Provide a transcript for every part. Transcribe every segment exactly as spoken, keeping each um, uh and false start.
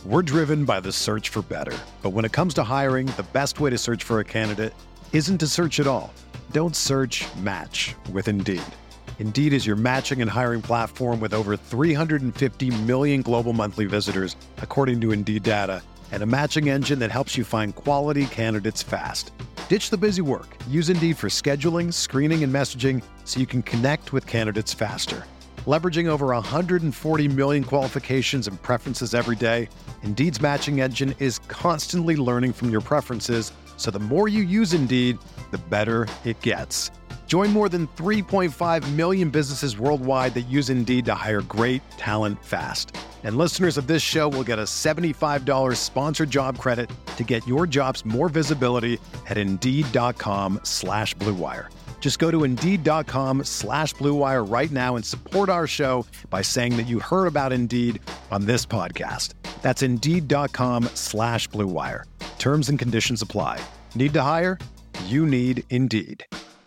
We're driven by the search for better. But when it comes to hiring, the best way to search for a candidate isn't to search at all. Don't search, match with Indeed. Indeed is your matching and hiring platform with over three hundred fifty million global monthly visitors, according to Indeed data, and a matching engine that helps you find quality candidates fast. Ditch the busy work. Use Indeed for scheduling, screening, and messaging so you can connect with candidates faster. Leveraging over one hundred forty million qualifications and preferences every day, Indeed's matching engine is constantly learning from your preferences, so the more you use Indeed, the better it gets. Join more than three point five million businesses worldwide that use Indeed to hire great talent fast. And listeners of this show will get a seventy-five dollars sponsored job credit to get your jobs more visibility at Indeed.com slash Blue Wire. Just go to Indeed.com slash Blue Wire right now and support our show by saying that you heard about Indeed on this podcast. That's Indeed.com slash Blue Wire. Terms and conditions apply. Need to hire? You need Indeed.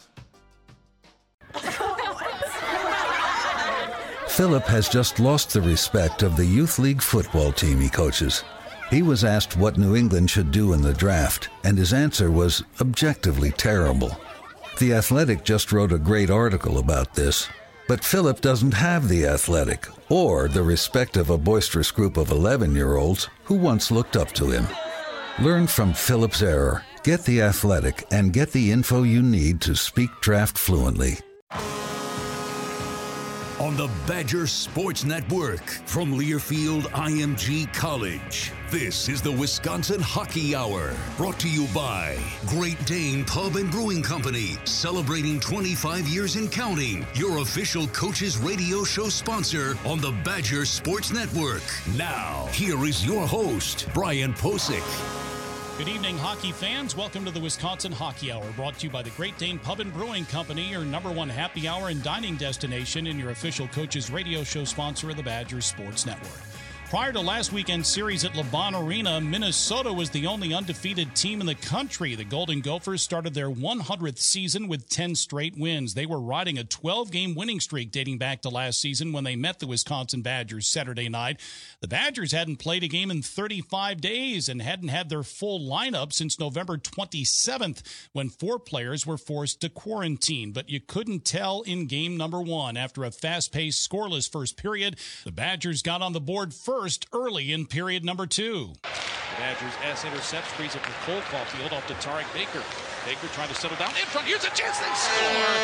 Philip has just lost the respect of the youth league football team he coaches. He was asked what New England should do in the draft, and his answer was objectively terrible. The Athletic just wrote a great article about this, but Philip doesn't have The Athletic or the respect of a boisterous group of eleven-year-olds who once looked up to him. Learn from Philip's error, get The Athletic, and get the info you need to speak draft fluently. On the Badger Sports Network from Learfield I M G College, this is the Wisconsin Hockey Hour, brought to you by Great Dane Pub and Brewing Company, celebrating twenty-five years and counting, your official coaches radio show sponsor on the Badger Sports Network. Now, here is your host, Brian Posick. Good evening, hockey fans. Welcome to the Wisconsin Hockey Hour, brought to you by the Great Dane Pub and Brewing Company, your number one happy hour and dining destination and your official coaches radio show sponsor of the Badgers Sports Network. Prior to last weekend's series at LeBron Arena, Minnesota was the only undefeated team in the country. The Golden Gophers started their one hundredth season with ten straight wins. They were riding a twelve-game winning streak dating back to last season when they met the Wisconsin Badgers Saturday night. The Badgers hadn't played a game in thirty-five days and hadn't had their full lineup since November twenty-seventh, when four players were forced to quarantine. But you couldn't tell in game number one. After a fast-paced, scoreless first period, the Badgers got on the board first early in period number two. The Badgers S intercepts, frees it for Cole Caulfield off to Tarek Baker. Baker trying to settle down in front. Here's a chance they score.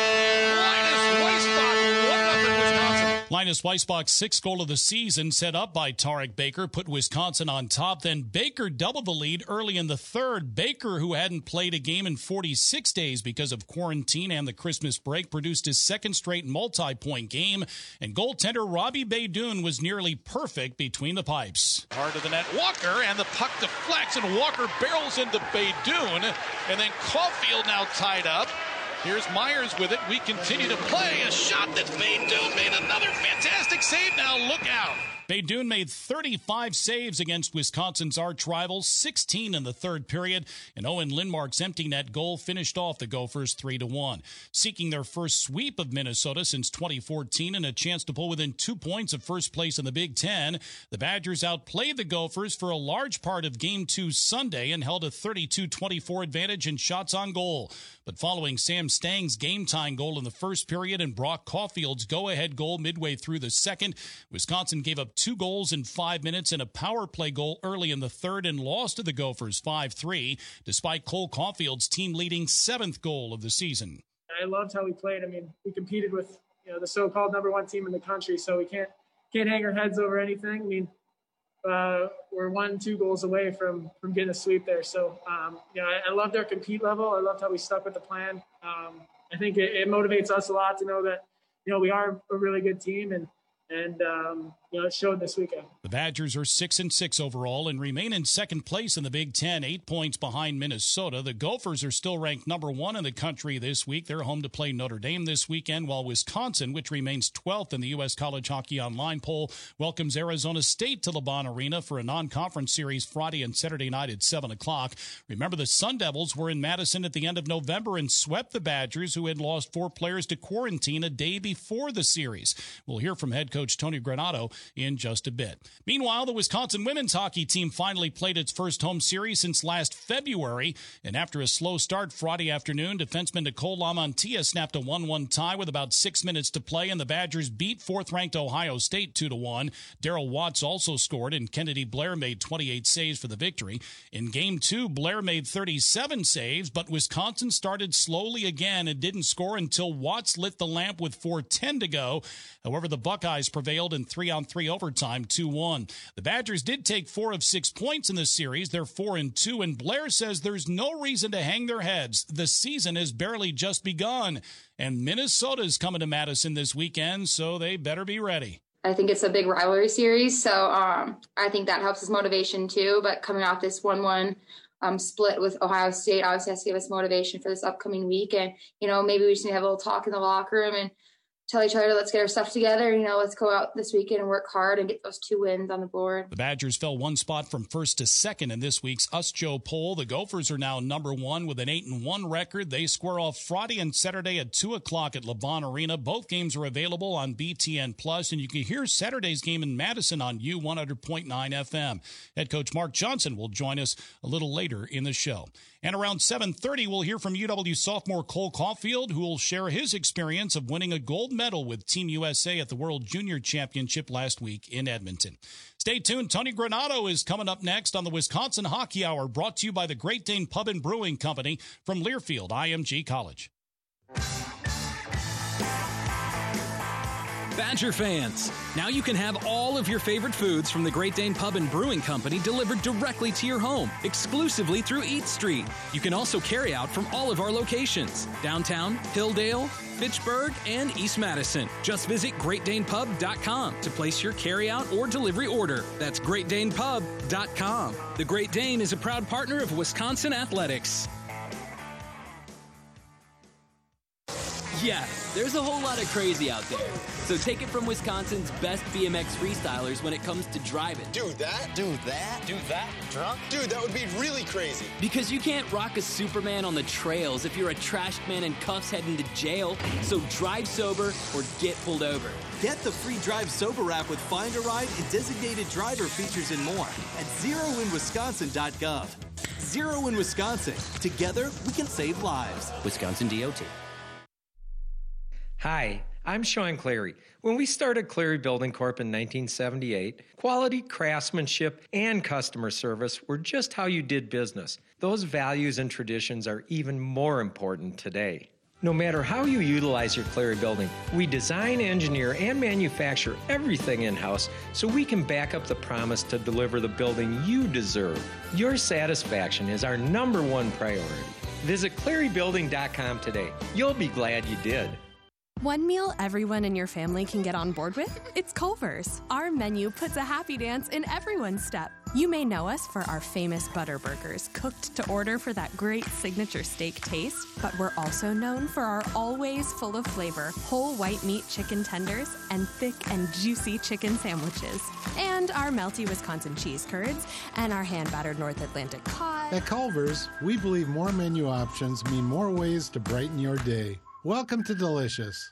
Linus Weissbach, one nothing Wisconsin. Linus Weissbach's sixth goal of the season, set up by Tarek Baker, put Wisconsin on top. Then Baker doubled the lead early in the third. Baker, who hadn't played a game in forty-six days because of quarantine and the Christmas break, produced his second straight multi-point game. And goaltender Robbie Beydoun was nearly perfect between the pipes. Hard to the net. Walker, and the puck deflects, and Walker barrels into Beydoun. And then Caulfield now tied up. Here's Myers with it. We continue to play. A shot that Beydoun made. Another fantastic save. Now look out. Beydoun made thirty-five saves against Wisconsin's arch rivals, sixteen in the third period, and Owen Lindmark's empty net goal finished off the Gophers three to one. Seeking their first sweep of Minnesota since twenty fourteen and a chance to pull within two points of first place in the Big Ten, the Badgers outplayed the Gophers for a large part of Game two Sunday and held a thirty-two twenty-four advantage in shots on goal. But following Sam Stang's game-tying goal in the first period and Brock Caulfield's go-ahead goal midway through the second, Wisconsin gave up two goals in five minutes and a power play goal early in the third and lost to the Gophers five three, despite Cole Caulfield's team-leading seventh goal of the season. I loved how we played. I mean, we competed with, you know, the so-called number one team in the country, so we can't can't hang our heads over anything. I mean, uh, we're one, two goals away from from getting a sweep there. So, um, you know, I, I loved our compete level. I loved how we stuck with the plan. Um, I think it, it motivates us a lot to know that, you know, we are a really good team, and And, um, you know, it showed this weekend. The Badgers are six and six overall and remain in second place in the Big Ten, eight points behind Minnesota. The Gophers are still ranked number one in the country this week. They're home to play Notre Dame this weekend, while Wisconsin, which remains twelfth in the U S College Hockey Online poll, welcomes Arizona State to LeBron Arena for a non-conference series Friday and Saturday night at seven o'clock. Remember, the Sun Devils were in Madison at the end of November and swept the Badgers, who had lost four players to quarantine a day before the series. We'll hear from head coach Tony Granato in just a bit. Meanwhile, the Wisconsin women's hockey team finally played its first home series since last February, and after a slow start Friday afternoon, defenseman Nicole Lamantia snapped a one one tie with about six minutes to play, and the Badgers beat fourth-ranked Ohio State two to one. Daryl Watts also scored, and Kennedy Blair made twenty-eight saves for the victory. In Game two, Blair made thirty-seven saves, but Wisconsin started slowly again and didn't score until Watts lit the lamp with four ten to go. However, the Buckeyes prevailed in three-on-three overtime, two one. The Badgers did take four of six points in this series. They're four and two, and Blair says there's no reason to hang their heads. The season has barely just begun, and Minnesota's coming to Madison this weekend, so they better be ready. I think it's a big rivalry series, so um, I think that helps us motivation too. But coming off this one one um, split with Ohio State obviously has to give us motivation for this upcoming week. And, you know, maybe we just need to have a little talk in the locker room and tell each other, let's get our stuff together. You know, let's go out this weekend and work hard and get those two wins on the board. The Badgers fell one spot from first to second in this week's Us Joe poll. The Gophers are now number one with an eight and one record. They square off Friday and Saturday at two o'clock at LeBron Arena. Both games are available on B T N Plus, and you can hear Saturday's game in Madison on U one hundred point nine F M. Head coach Mark Johnson will join us a little later in the show. And around seven thirty, we'll hear from U W sophomore Cole Caulfield, who will share his experience of winning a gold medal with Team U S A at the World Junior Championship last week in Edmonton. Stay tuned. Tony Granato is coming up next on the Wisconsin Hockey Hour, brought to you by the Great Dane Pub and Brewing Company from Learfield I M G College. Badger fans, now you can have all of your favorite foods from the Great Dane Pub and Brewing Company delivered directly to your home, exclusively through Eat Street. You can also carry out from all of our locations, downtown, Hilldale, Fitchburg, and East Madison. Just visit great dane pub dot com to place your carry-out or delivery order. That's great dane pub dot com. The Great Dane is a proud partner of Wisconsin Athletics. Yeah, there's a whole lot of crazy out there. So take it from Wisconsin's best B M X freestylers when it comes to driving. Do that? Do that? Do that? Drunk? Dude, that would be really crazy. Because you can't rock a Superman on the trails if you're a trashed man in cuffs heading to jail. So drive sober or get pulled over. Get the free Drive Sober app with Find a Ride and designated driver features and more at zero in wisconsin dot gov. Zero in Wisconsin. Together, we can save lives. Wisconsin D O T. Hi, I'm Sean Cleary. When we started Cleary Building Corp in nineteen seventy-eight, quality, craftsmanship, and customer service were just how you did business. Those values and traditions are even more important today. No matter how you utilize your Cleary building, we design, engineer, and manufacture everything in-house so we can back up the promise to deliver the building you deserve. Your satisfaction is our number one priority. Visit cleary building dot com today. You'll be glad you did. One meal everyone in your family can get on board with? It's Culver's. Our menu puts a happy dance in everyone's step. You may know us for our famous butter burgers, cooked to order for that great signature steak taste, but we're also known for our always full of flavor, whole white meat chicken tenders, and thick and juicy chicken sandwiches. And our melty Wisconsin cheese curds, and our hand-battered North Atlantic cod. At Culver's, we believe more menu options mean more ways to brighten your day. Welcome to Delicious.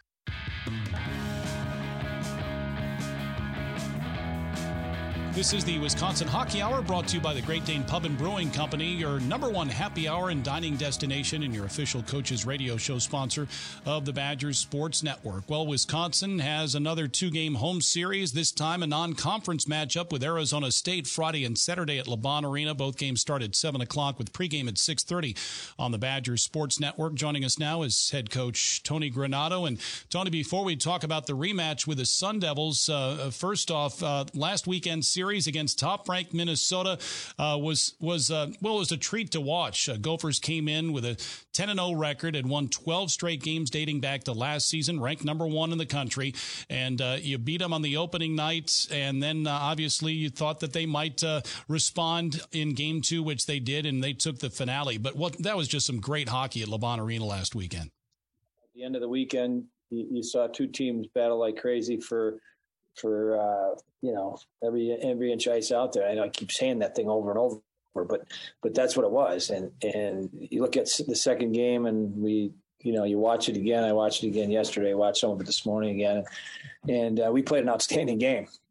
This is the Wisconsin Hockey Hour, brought to you by the Great Dane Pub and Brewing Company, your number one happy hour and dining destination and your official Coaches Radio Show sponsor of the Badgers Sports Network. Well, Wisconsin has another two-game home series, this time a non-conference matchup with Arizona State Friday and Saturday at LeBron Arena. Both games start at seven o'clock with pregame at six thirty on the Badgers Sports Network. Joining us now is head coach Tony Granato. And, Tony, before we talk about the rematch with the Sun Devils, uh, first off, uh, last weekend's series against top-ranked Minnesota uh, was was uh, well, it was a treat to watch. Uh, Gophers came in with a ten and oh record and won twelve straight games dating back to last season, ranked number one in the country. And uh, you beat them on the opening night, and then uh, obviously you thought that they might uh, respond in game two, which they did, and they took the finale. But what that was just some great hockey at LeBron Arena last weekend. At the end of the weekend, you, you saw two teams battle like crazy for. for, uh, you know, every every inch ice out there. I know I keep saying that thing over and over, but but that's what it was. And and you look at the second game, and we, you know, you watch it again. I watched it again yesterday. I watched some of it this morning again. And uh, we played an outstanding game.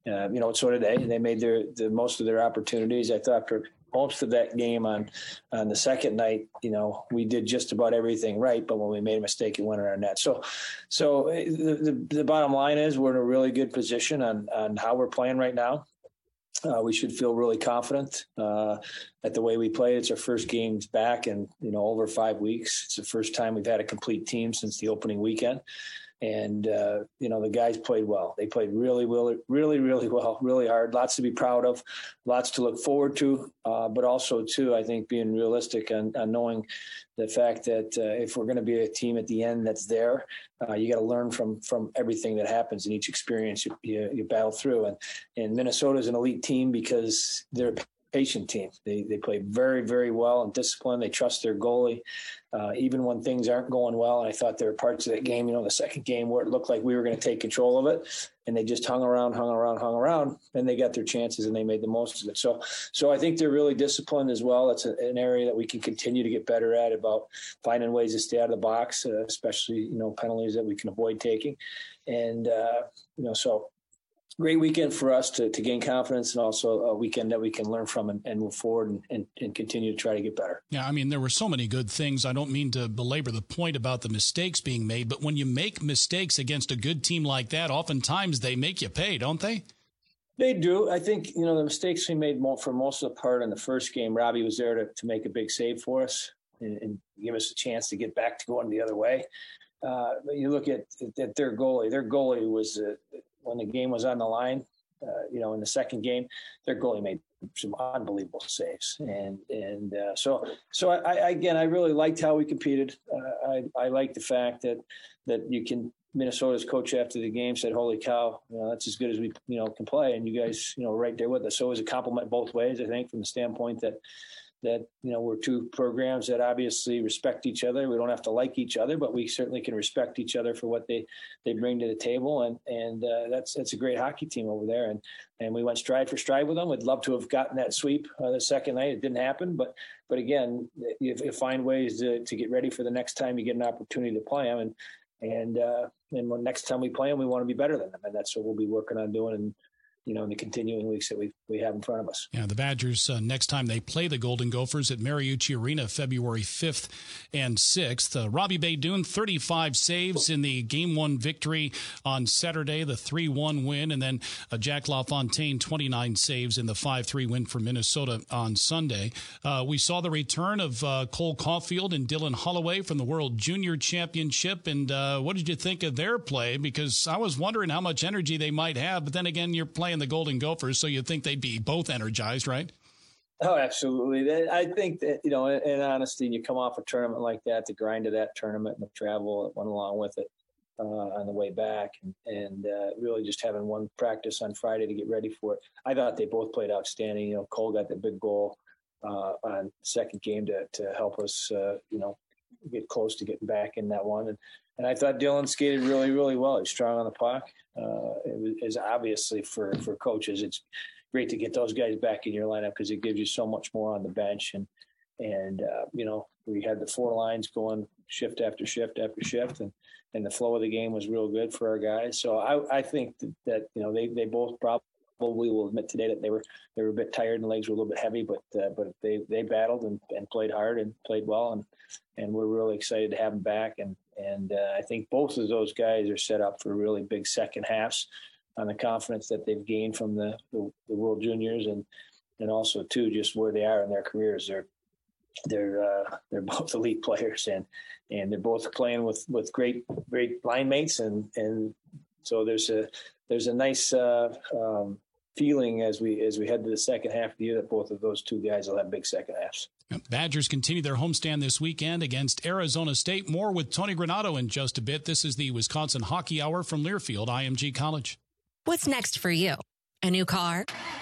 Uh, you know, so did they. And they made their the most of their opportunities. I thought for most of that game on on the second night, you know, we did just about everything right. But when we made a mistake, it went in our net. So, so the, the, the bottom line is we're in a really good position on on how we're playing right now. Uh, we should feel really confident uh, at the way we played. It's our first games back in, you know, over five weeks. It's the first time we've had a complete team since the opening weekend. And, uh, you know, the guys played well. They played really, really, really, really well, really hard. Lots to be proud of, lots to look forward to, uh, but also, too, I think being realistic and, and knowing the fact that uh, if we're going to be a team at the end that's there, uh, you got to learn from from everything that happens in each experience you, you, you battle through. And, and Minnesota is an elite team because they're a patient team. They they play very, very well and disciplined. They trust their goalie, uh, even when things aren't going well. And I thought there were parts of that game, you know, the second game where it looked like we were going to take control of it. And they just hung around, hung around, hung around, and they got their chances and they made the most of it. So, so I think they're really disciplined as well. It's a, an area that we can continue to get better at about finding ways to stay out of the box, uh, especially, you know, penalties that we can avoid taking. And, uh, you know, so great weekend for us to, to gain confidence, and also a weekend that we can learn from and, and move forward and, and, and continue to try to get better. Yeah, I mean, there were so many good things. I don't mean to belabor the point about the mistakes being made, but when you make mistakes against a good team like that, oftentimes they make you pay, don't they? They do. I think, you know, the mistakes we made more, for most of the part in the first game, Robbie was there to, to make a big save for us and, and give us a chance to get back to going the other way. Uh, but you look at, at their goalie. Their goalie was uh, – when the game was on the line, uh, you know, in the second game, their goalie made some unbelievable saves. And and uh, so, so I, I, again, I really liked how we competed. Uh, I, I like the fact that that you can, Minnesota's coach after the game said, holy cow, you know, that's as good as we, you know, can play. And you guys, you know, right there with us. So it was a compliment both ways, I think, from the standpoint that, that, you know, we're two programs that obviously respect each other. We don't have to like each other, but we certainly can respect each other for what they, they bring to the table. And, and uh, that's, that's a great hockey team over there. And, and we went stride for stride with them. We'd love to have gotten that sweep uh, the second night. It didn't happen, but, but again, you, you find ways to, to get ready for the next time you get an opportunity to play them. And, and, uh, and when next time we play them, we want to be better than them. And that's what we'll be working on doing. And, you know, in the continuing weeks that we we have in front of us. Yeah, the Badgers, uh, next time they play the Golden Gophers at Mariucci Arena, February fifth and sixth. Uh, Robbie Beydoun, thirty-five saves in the game one victory on Saturday, the three one win. And then uh, Jack LaFontaine, twenty-nine saves in the five three win for Minnesota on Sunday. Uh, we saw the return of uh, Cole Caulfield and Dylan Holloway from the World Junior Championship. And uh, what did you think of their play? Because I was wondering how much energy they might have. But then again, you're playing the Golden Gophers, so you'd think they'd be both energized, right? Oh, absolutely. I think that, you know, in, in honesty, you come off a tournament like that, the grind of that tournament and the travel that went along with it uh, on the way back, and, and uh, really just having one practice on Friday to get ready for it. I thought they both played outstanding. You know, Cole got the big goal uh, on the second game to, to help us, uh, you know, get close to getting back in that one. And, and I thought Dylan skated really, really well. He's strong on the puck. Uh, it was obviously for, for coaches, it's great to get those guys back in your lineup because it gives you so much more on the bench. And, and uh, you know, we had the four lines going shift after shift after shift, and, and the flow of the game was real good for our guys. So I, I think that, that, you know, they, they both probably will admit today that they were they were a bit tired and the legs were a little bit heavy, but uh, but they, they battled and, and played hard and played well, and and we're really excited to have them back. And and uh, I think both of those guys are set up for really big second halves on the confidence that they've gained from the, the, the World Juniors, and and also too just where they are in their careers. They're they're uh, they're both elite players, and and they're both playing with, with great great line mates, and and so there's a there's a nice uh, um, feeling as we as we head to the second half of the year that both of those two guys will have big second halves. Badgers continue their homestand this weekend against Arizona State. More with Tony Granato in just a bit. This is the Wisconsin Hockey Hour from Learfield I M G College. What's next for you? A new car?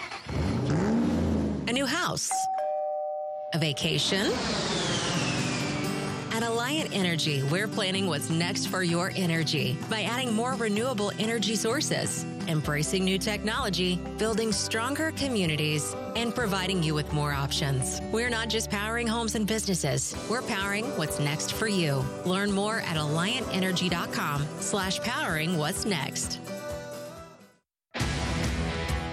A new house? A vacation? At Alliant Energy, we're planning what's next for your energy by adding more renewable energy sources, embracing new technology, building stronger communities, and providing you with more options. We're not just powering homes and businesses, we're powering what's next for you. Learn more at alliant energy dot com slash powering what's next.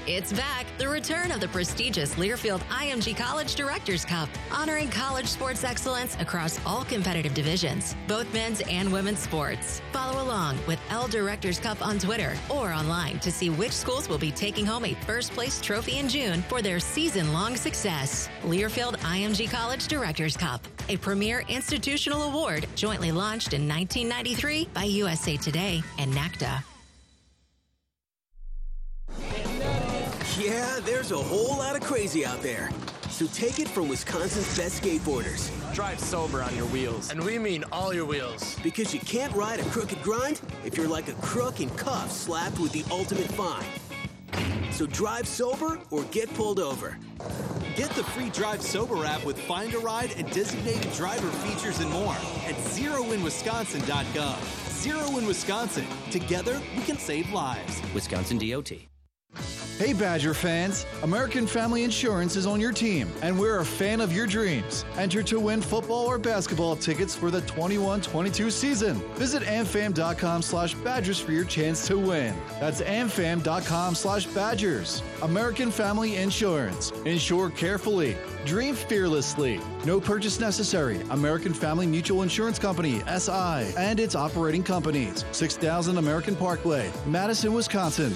It's back, the return of the prestigious Learfield I M G College Directors Cup, honoring college sports excellence across all competitive divisions, both men's and women's sports. Follow along with L Directors Cup on Twitter or online to see which schools will be taking home a first place trophy in June for their season-long success. Learfield I M G College Directors Cup, a premier institutional award jointly launched in nineteen ninety-three by U S A Today and NACDA. Yeah, there's a whole lot of crazy out there. So take it from Wisconsin's best skateboarders. Drive sober on your wheels. And we mean all your wheels. Because you can't ride a crooked grind if you're like a crook in cuffs slapped with the ultimate fine. So drive sober or get pulled over. Get the free Drive Sober app with Find a Ride and designated driver features and more at zero in wisconsin dot gov. Zero in Wisconsin. Together, we can save lives. Wisconsin D O T. Hey Badger fans, American Family Insurance is on your team, and we're a fan of your dreams. Enter to win football or basketball tickets for the twenty-one twenty-two season. Visit amfam.com slash Badgers for your chance to win. That's amfam.com slash Badgers. American Family Insurance. Insure carefully. Dream fearlessly. No purchase necessary. American Family Mutual Insurance Company, S I, and its operating companies. six thousand American Parkway, Madison, Wisconsin.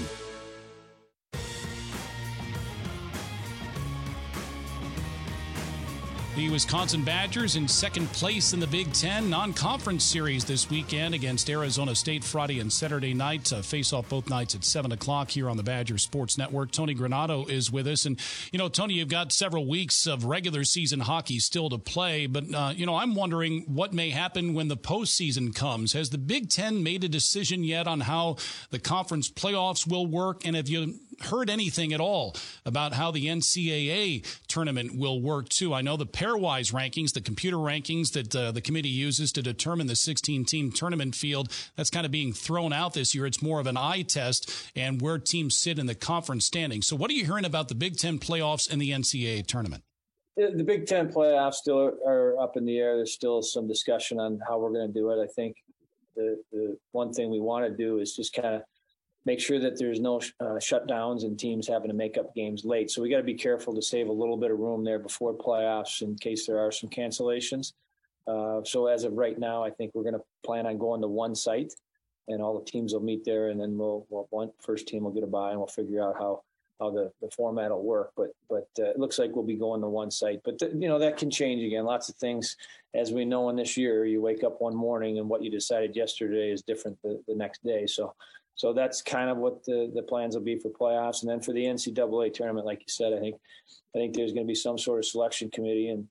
The Wisconsin Badgers in second place in the Big Ten non-conference series this weekend against Arizona State Friday and Saturday night. Uh, face off both nights at seven o'clock here on the Badger Sports Network. Tony Granato is with us. And, you know, Tony, you've got several weeks of regular season hockey still to play. But, uh, you know, I'm wondering what may happen when the postseason comes. Has the Big Ten made a decision yet on how the conference playoffs will work? And have you heard anything at all about how the N C double A tournament will work too? I know the pairwise rankings, the computer rankings that uh, the committee uses to determine the sixteen-team tournament field, that's kind of being thrown out this year. It's more of an eye test and where teams sit in the conference standings. So what are you hearing about the Big Ten playoffs and the N C double A tournament? The Big Ten playoffs still are up in the air. There's still some discussion on how we're going to do it. I think the, the one thing we want to do is just kind of make sure that there's no uh, shutdowns and teams having to make up games late. So we got to be careful to save a little bit of room there before playoffs in case there are some cancellations. Uh, so as of right now, I think we're going to plan on going to one site, and all the teams will meet there, and then we'll, we'll one first team will get a bye, and we'll figure out how how the, the format will work. But but uh, it looks like we'll be going to one site. But the, you know that can change again. Lots of things, as we know in this year. You wake up one morning and what you decided yesterday is different the, the next day. So. So that's kind of what the, the plans will be for playoffs. And then for the N C double A tournament, like you said, I think I think there's going to be some sort of selection committee and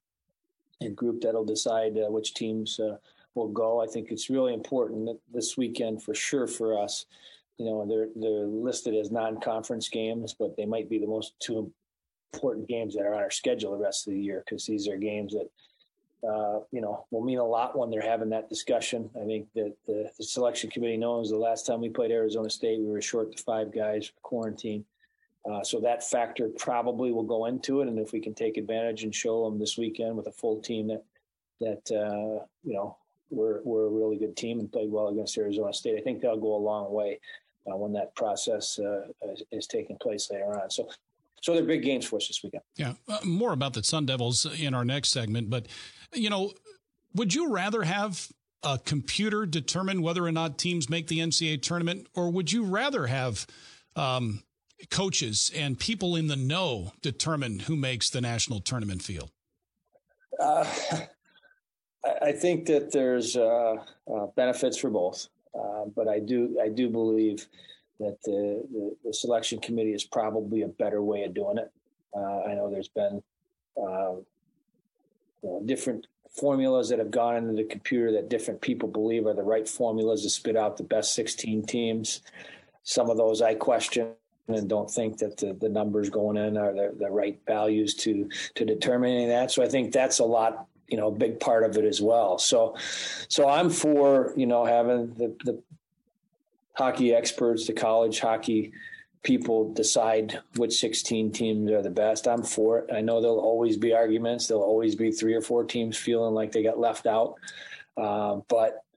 a group that'll decide uh, which teams uh, will go. I think it's really important that this weekend for sure for us. You know, they're they're listed as non-conference games, but they might be the most two important games that are on our schedule the rest of the year, because these are games that Uh, you know, will mean a lot when they're having that discussion. I think that the, the selection committee knows the last time we played Arizona State, we were short to five guys for quarantine. Uh, so that factor probably will go into it. And if we can take advantage and show them this weekend with a full team that, that uh, you know, we're, we're a really good team and played well against Arizona State, I think that'll go a long way uh, when that process uh, is, is taking place later on. So, so they're big games for us this weekend. Yeah, uh, more about the Sun Devils in our next segment. But, you know, would you rather have a computer determine whether or not teams make the N C double A tournament, or would you rather have um, coaches and people in the know determine who makes the national tournament field? Uh, I think that there's uh, uh, benefits for both, uh, but I do I do believe that the, the, the selection committee is probably a better way of doing it. Uh, I know there's been uh, you know, different formulas that have gone into the computer that different people believe are the right formulas to spit out the best sixteen teams. Some of those I question and don't think that the, the numbers going in are the, the right values to to determine any of that. So I think that's a lot, you know, a big part of it as well. So, so I'm for, you know, having the, the hockey experts, the college hockey people decide which sixteen teams are the best. I'm for it. I know there'll always be arguments. There'll always be three or four teams feeling like they got left out. Uh, but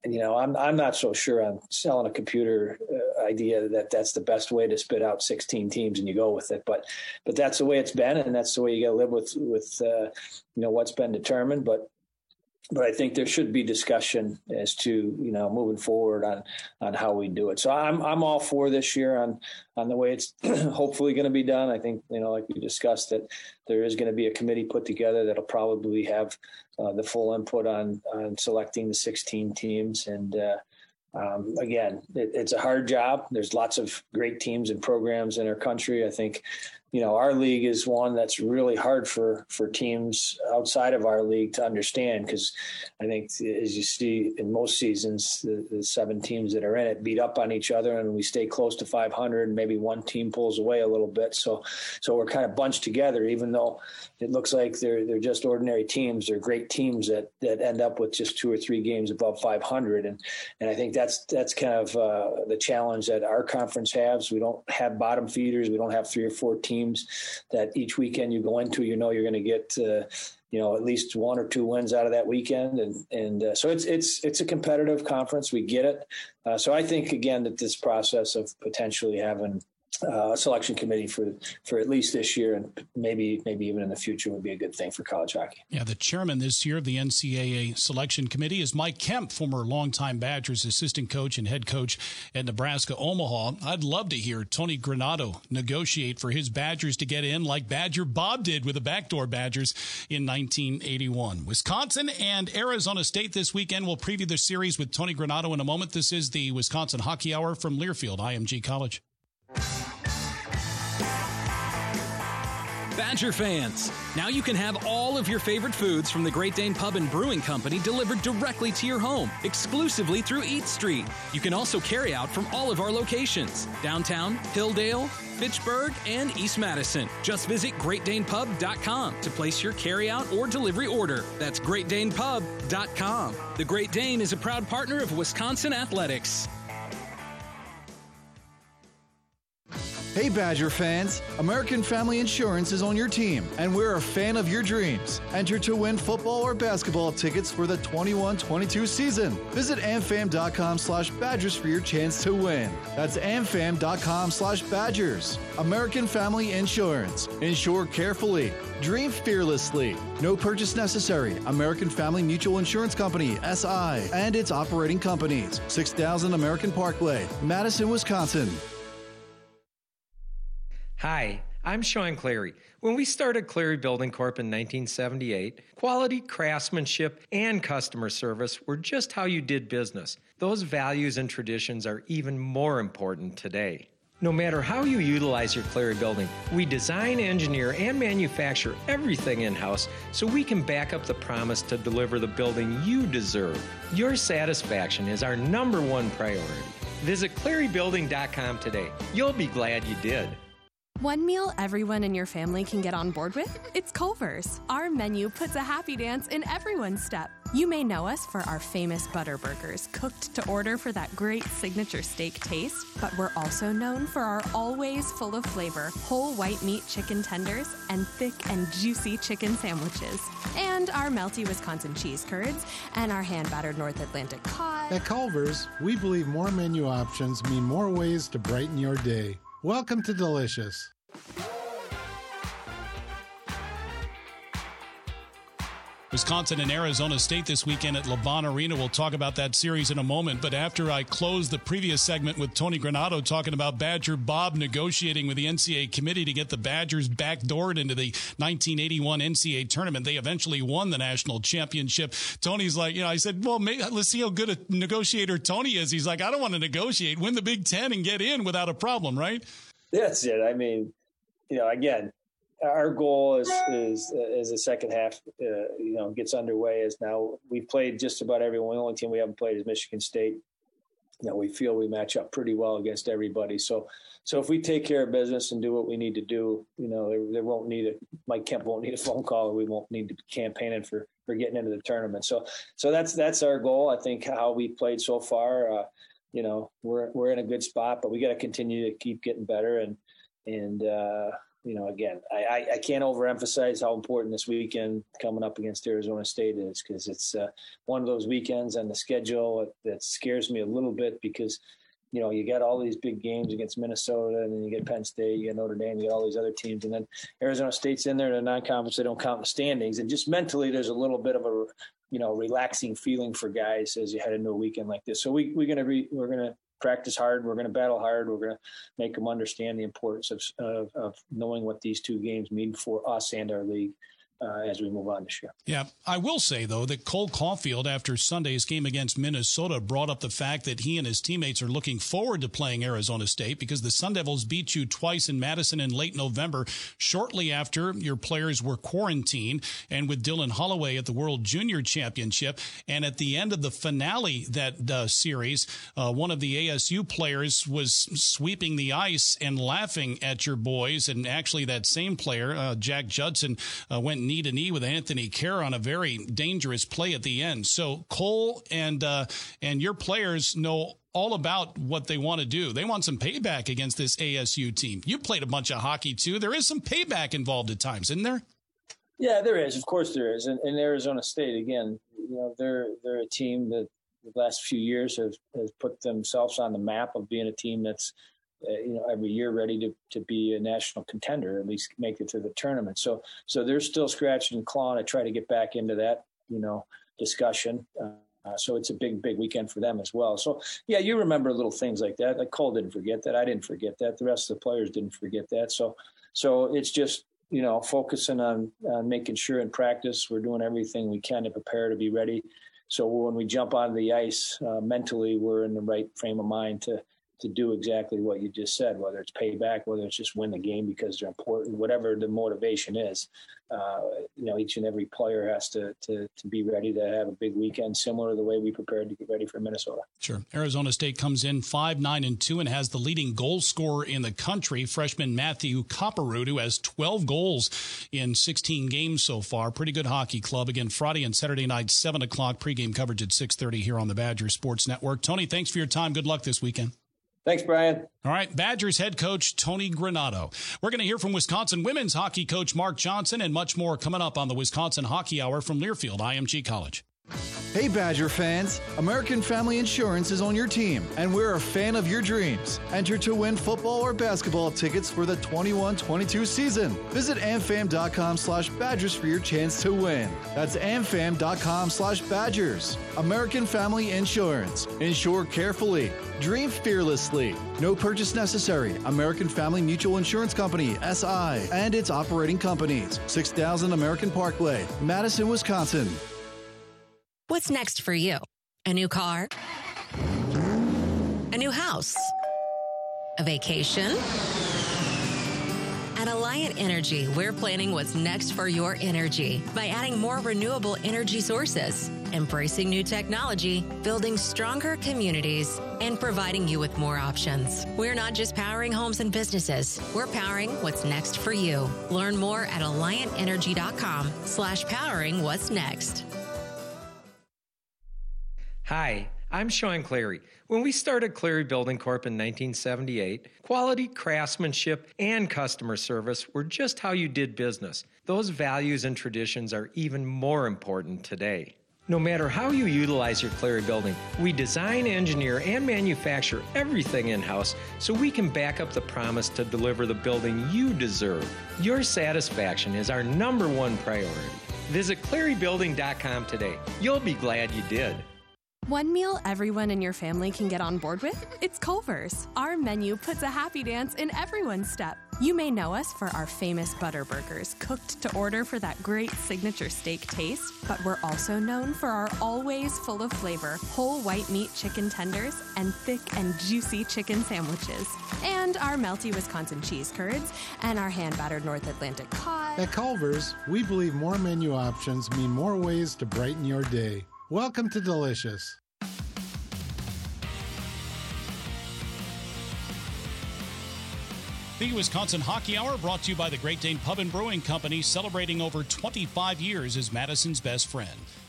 you know, I'm I'm not so sure on selling a computer uh, idea that that's the best way to spit out sixteen teams and you go with it. But but that's the way it's been, and that's the way you got to live with with uh, you know what's been determined. But but I think there should be discussion as to you know moving forward on on how we do it. So I'm I'm all for this year on on the way it's hopefully going to be done. I think you know like we discussed that there is going to be a committee put together that'll probably have uh, the full input on on selecting the sixteen teams. And uh, um, again, it, it's a hard job. There's lots of great teams and programs in our country. I think you know our league is one that's really hard for for teams outside of our league to understand, because I think as you see in most seasons, the, the seven teams that are in it beat up on each other, and we stay close to five hundred, and maybe one team pulls away a little bit. So so we're kind of bunched together, even though it looks like they're they're just ordinary teams. They're great teams that that end up with just two or three games above five hundred, and and I think that's that's kind of uh, the challenge that our conference has. We don't have bottom feeders. We don't have three or four teams that each weekend you go into, you know, you're going to get, uh, you know, at least one or two wins out of that weekend. And, and uh, so it's, it's, it's a competitive conference. We get it. Uh, so I think, again, that this process of potentially having uh, a selection committee for, for at least this year and maybe, maybe even in the future would be a good thing for college hockey. Yeah. The chairman this year of the N C double A selection committee is Mike Kemp, former longtime Badgers assistant coach and head coach at Nebraska Omaha. I'd love to hear Tony Granato negotiate for his Badgers to get in like Badger Bob did with the backdoor Badgers in nineteen eighty-one. Wisconsin and Arizona State this weekend. We'll preview the series with Tony Granato in a moment. This is the Wisconsin Hockey Hour from Learfield I M G College. Badger fans, now you can have all of your favorite foods from the Great Dane Pub and Brewing Company delivered directly to your home, exclusively through Eat Street. You can also carry out from all of our locations, downtown, Hilldale, Fitchburg, and East Madison. Just visit great dane pub dot com to place your carry-out or delivery order. That's great dane pub dot com. The Great Dane is a proud partner of Wisconsin Athletics. Hey Badger fans, American Family Insurance is on your team, and we're a fan of your dreams. Enter to win football or basketball tickets for the twenty-one twenty-two season. Visit amfam dot com slash badgers for your chance to win. That's amfam dot com slash badgers. American Family Insurance. Insure carefully. Dream fearlessly. No purchase necessary. American Family Mutual Insurance Company, S I, and its operating companies. six thousand American Parkway, Madison, Wisconsin. Hi, I'm Sean Clary. When we started Clary Building Corp in nineteen seventy-eight, quality, craftsmanship, and customer service were just how you did business. Those values and traditions are even more important today. No matter how you utilize your Clary building, we design, engineer, and manufacture everything in-house so we can back up the promise to deliver the building you deserve. Your satisfaction is our number one priority. Visit clary building dot com today. You'll be glad you did. One meal everyone in your family can get on board with? It's Culver's. Our menu puts a happy dance in everyone's step. You may know us for our famous butter burgers, cooked to order for that great signature steak taste, but we're also known for our always full of flavor, whole white meat chicken tenders, and thick and juicy chicken sandwiches. And our melty Wisconsin cheese curds, and our hand-battered North Atlantic cod. At Culver's, we believe more menu options mean more ways to brighten your day. Welcome to Delicious. Wisconsin and Arizona State this weekend at LeBron Arena. We'll talk about that series in a moment. But after I close the previous segment with Tony Granato talking about Badger Bob negotiating with the N C double A committee to get the Badgers backdoored into the nineteen eighty-one N C double A tournament, they eventually won the national championship. Tony's like, you know, I said, well, maybe, let's see how good a negotiator Tony is. He's like, I don't want to negotiate. Win the Big Ten and get in without a problem, right? That's it. I mean, you know, again, our goal is is as the second half, uh, you know, gets underway. Is now we've played just about everyone. The only team we haven't played is Michigan State. You know, we feel we match up pretty well against everybody. So, so if we take care of business and do what we need to do, you know, there, there won't need a Mike Kemp won't need a phone call, or we won't need to be campaigning for for getting into the tournament. So, so that's that's our goal. I think how we played so far. Uh, you know, we're we're in a good spot, but we got to continue to keep getting better and and. Uh, you know, again, I, I, I can't overemphasize how important this weekend coming up against Arizona State is, because it's uh, one of those weekends on the schedule that scares me a little bit, because, you know, you got all these big games against Minnesota, and then you get Penn State, you get Notre Dame, you get all these other teams, and then Arizona State's in there in a non-conference. They don't count in the standings. And just mentally, there's a little bit of a, you know, relaxing feeling for guys as you head into a weekend like this. So we, we're going to be, we're going to practice hard. We're going to battle hard. We're going to make them understand the importance of, of, of knowing what these two games mean for us and our league. Uh, as we move on this year. Yeah, I will say, though, that Cole Caulfield, after Sunday's game against Minnesota, brought up the fact that he and his teammates are looking forward to playing Arizona State, because the Sun Devils beat you twice in Madison in late November, shortly after your players were quarantined, and with Dylan Holloway at the World Junior Championship. And at the end of the finale that uh, series, uh, one of the A S U players was sweeping the ice and laughing at your boys. And actually, that same player, uh, Jack Judson, uh, went knee to knee with Anthony Kerr on a very dangerous play at the end. So Cole and uh, and your players know all about what they want to do. They want some payback against this A S U team. You played a bunch of hockey too. There is some payback involved at times, isn't there? Yeah, there is. Of course there is. And, and Arizona State, again, you know, they're they're a team that the last few years have, have put themselves on the map of being a team that's Uh, you know, every year ready to, to be a national contender, at least make it to the tournament. So, so they're still scratching and clawing to try to get back into that, you know, discussion. Uh, so it's a big, big weekend for them as well. So, yeah, you remember little things like that. Like Cole didn't forget that. I didn't forget that. The rest of the players didn't forget that. So, so it's just, you know, focusing on, on making sure in practice we're doing everything we can to prepare to be ready. So when we jump onto the ice, uh, mentally we're in the right frame of mind to, to do exactly what you just said, whether it's payback, whether it's just win the game because they're important, whatever the motivation is. Uh, you know, each and every player has to, to to be ready to have a big weekend, similar to the way we prepared to get ready for Minnesota. Sure. Arizona State comes in five, nine, and two and has the leading goal scorer in the country, freshman Matthew Copperroot, who has twelve goals in sixteen games so far. Pretty good hockey club. Again, Friday and Saturday night, seven o'clock, pregame coverage at six thirty here on the Badger Sports Network. Tony, thanks for your time. Good luck this weekend. Thanks, Brian. All right, Badgers head coach Tony Granato. We're going to hear from Wisconsin women's hockey coach Mark Johnson and much more coming up on the Wisconsin Hockey Hour from Learfield I M G College. Hey Badger fans, American Family Insurance is on your team, and we're a fan of your dreams. Enter to win football or basketball tickets for the twenty-one twenty-two season. Visit amfam.com slash Badgers for your chance to win. That's amfam.com slash Badgers. American Family Insurance. Insure carefully. Dream fearlessly. No purchase necessary. American Family Mutual Insurance Company, S I, and its operating companies. six thousand American Parkway, Madison, Wisconsin. What's next for you? A new car? A new house? A vacation? At Alliant Energy, we're planning what's next for your energy by adding more renewable energy sources, embracing new technology, building stronger communities, and providing you with more options. We're not just powering homes and businesses. We're powering what's next for you. Learn more at alliantenergy.com slash powering what's next. Hi, I'm Sean Clary. When we started Clary Building Corp in nineteen seventy-eight, quality, craftsmanship, and customer service were just how you did business. Those values and traditions are even more important today. No matter how you utilize your Clary building, we design, engineer, and manufacture everything in-house so we can back up the promise to deliver the building you deserve. Your satisfaction is our number one priority. Visit clary building dot com today. You'll be glad you did. One meal everyone in your family can get on board with? It's Culver's. Our menu puts a happy dance in everyone's step. You may know us for our famous butter burgers, cooked to order for that great signature steak taste, but we're also known for our always full of flavor, whole white meat chicken tenders, and thick and juicy chicken sandwiches. And our melty Wisconsin cheese curds, and our hand-battered North Atlantic cod. At Culver's, we believe more menu options mean more ways to brighten your day. Welcome to Delicious. The Wisconsin Hockey Hour brought to you by the Great Dane Pub and Brewing Company, celebrating over twenty-five years as Madison's best friend.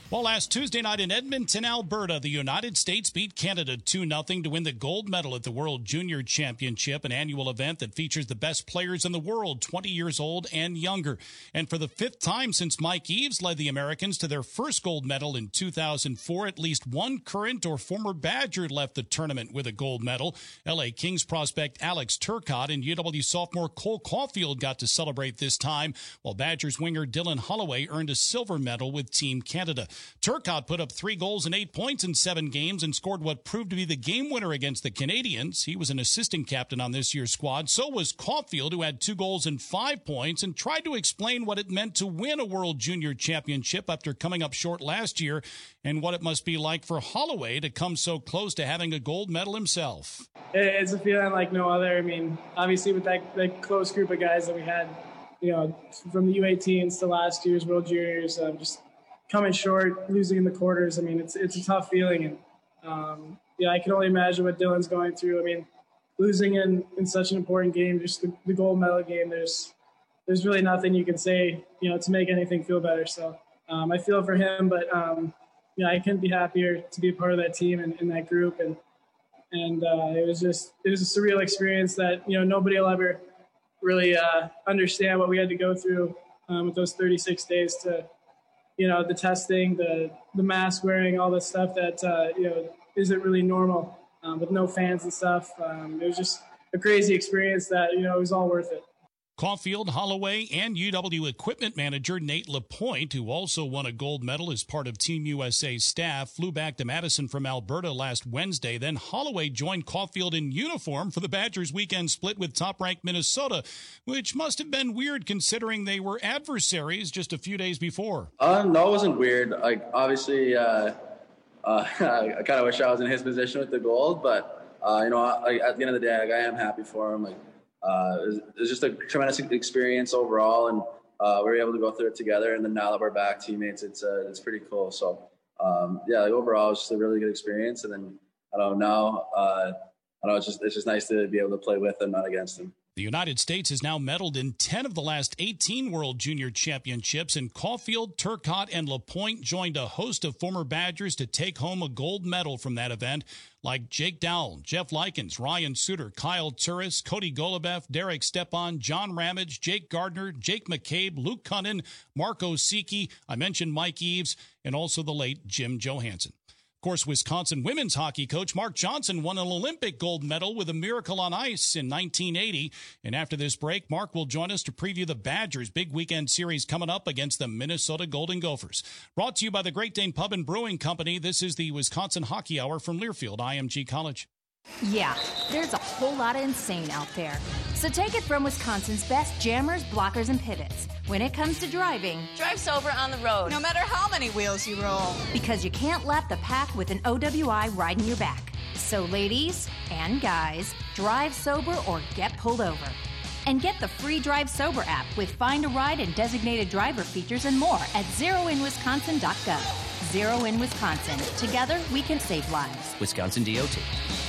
Well, last Tuesday night in Edmonton, Alberta, the United States beat Canada two nothing to win the gold medal at the World Junior Championship, an annual event that features the best players in the world, twenty years old and younger. And for the fifth time since Mike Eaves led the Americans to their first gold medal in two thousand four, at least one current or former Badger left the tournament with a gold medal. L A Kings prospect Alex Turcotte and U W sophomore Cole Caulfield got to celebrate this time, while Badgers winger Dylan Holloway earned a silver medal with Team Canada. Turcotte put up three goals and eight points in seven games and scored what proved to be the game winner against the Canadians. He was an assistant captain on this year's squad. So was Caulfield, who had two goals and five points and tried to explain what it meant to win a World Junior Championship after coming up short last year and what it must be like for Holloway to come so close to having a gold medal himself. It's a feeling like no other. I mean, obviously with that, that close group of guys that we had, you know, from the U eighteens to last year's World Juniors, um, just coming short, losing in the quarters. I mean, it's it's a tough feeling. And, um, yeah, I can only imagine what Dylan's going through. I mean, losing in, in such an important game, just the, the gold medal game, there's there's really nothing you can say, you know, to make anything feel better. So um, I feel for him, but, um, you know, I couldn't be happier to be a part of that team and in that group. And, and uh, it was just, it was a surreal experience that, you know, nobody will ever really uh, understand what we had to go through um, with those thirty-six days to, you know, the testing, the the mask wearing, all this stuff that, uh, you know, isn't really normal um, with no fans and stuff. Um, it was just a crazy experience that, you know, it was all worth it. Caulfield, Holloway, and U W equipment manager Nate Lapointe, who also won a gold medal as part of Team U S A's staff, flew back to Madison from Alberta last Wednesday. Then Holloway joined Caulfield in uniform for the Badgers' weekend split with top-ranked Minnesota, which must have been weird considering they were adversaries just a few days before. Uh, no, it wasn't weird. Like, obviously, uh, uh, I kind of wish I was in his position with the gold, but, uh, you know, I, at the end of the day, like, I am happy for him. Like, Uh, it, was, it was just a tremendous experience overall, and uh, we were able to go through it together. And then now that we're back teammates, it's uh, it's pretty cool. So um, yeah, like overall, it's just a really good experience. And then I don't know now, uh, I don't know, it's just it's just nice to be able to play with him, not against him. The United States has now medaled in ten of the last eighteen World Junior Championships, and Caulfield, Turcotte, and Lapointe joined a host of former Badgers to take home a gold medal from that event, like Jake Dowell, Jeff Likens, Ryan Suter, Kyle Turris, Cody Golubeff, Derek Stepan, John Ramage, Jake Gardner, Jake McCabe, Luke Cunnin, Mark Osiki, I mentioned Mike Eaves, and also the late Jim Johansson. Of course, Wisconsin women's hockey coach Mark Johnson won an Olympic gold medal with a Miracle on Ice in nineteen eighty. And after this break, Mark will join us to preview the Badgers' big weekend series coming up against the Minnesota Golden Gophers. Brought to you by the Great Dane Pub and Brewing Company, this is the Wisconsin Hockey Hour from Learfield I M G College. Yeah, there's a whole lot of insane out there. So take it from Wisconsin's best jammers, blockers, and pivots. When it comes to driving, drive sober on the road, no matter how many wheels you roll. Because you can't lap the pack with an O W I riding your back. So ladies and guys, drive sober or get pulled over. And get the free Drive Sober app with Find a Ride and designated driver features and more at zero in wisconsin dot gov. Zero in Wisconsin. Together, we can save lives. Wisconsin D O T.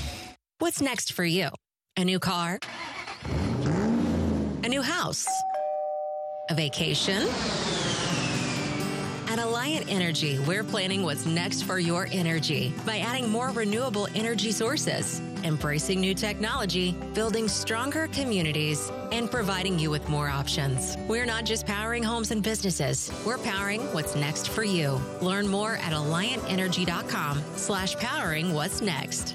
What's next for you? A new car? A new house? A vacation? At Alliant Energy, we're planning what's next for your energy by adding more renewable energy sources, embracing new technology, building stronger communities, and providing you with more options. We're not just powering homes and businesses. We're powering what's next for you. Learn more at alliant energy dot com slash powering what's next.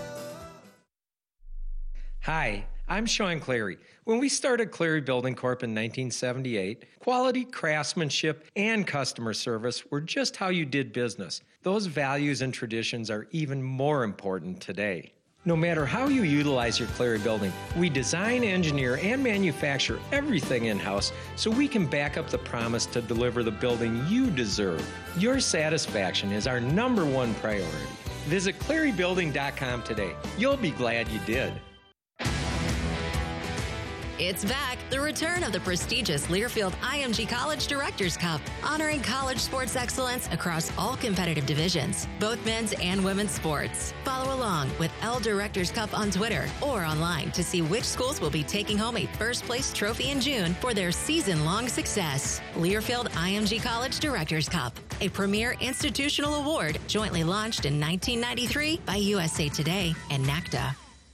Hi, I'm Sean Clary. When we started Clary Building Corp in nineteen seventy-eight, quality, craftsmanship, and customer service were just how you did business. Those values and traditions are even more important today. No matter how you utilize your Clary building, we design, engineer, and manufacture everything in-house so we can back up the promise to deliver the building you deserve. Your satisfaction is our number one priority. Visit clary building dot com today. You'll be glad you did. It's back, the return of the prestigious Learfield I M G College Directors Cup, honoring college sports excellence across all competitive divisions, both men's and women's sports. Follow along with L Directors Cup on Twitter or online to see which schools will be taking home a first place trophy in June for their season-long success. Learfield I M G College Directors Cup, a premier institutional award jointly launched in nineteen ninety-three by U S A Today and NACDA.